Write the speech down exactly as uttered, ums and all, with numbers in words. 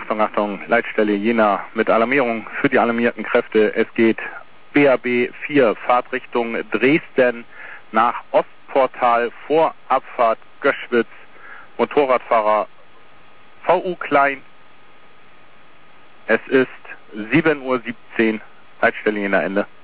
Achtung, Achtung, Leitstelle Jena mit Alarmierung für die alarmierten Kräfte. Es geht B A B vier, Fahrtrichtung Dresden nach Ostportal vor Abfahrt Göschwitz. Motorradfahrer V U Klein. Es ist sieben Uhr siebzehn, Leitstelle Jena Ende.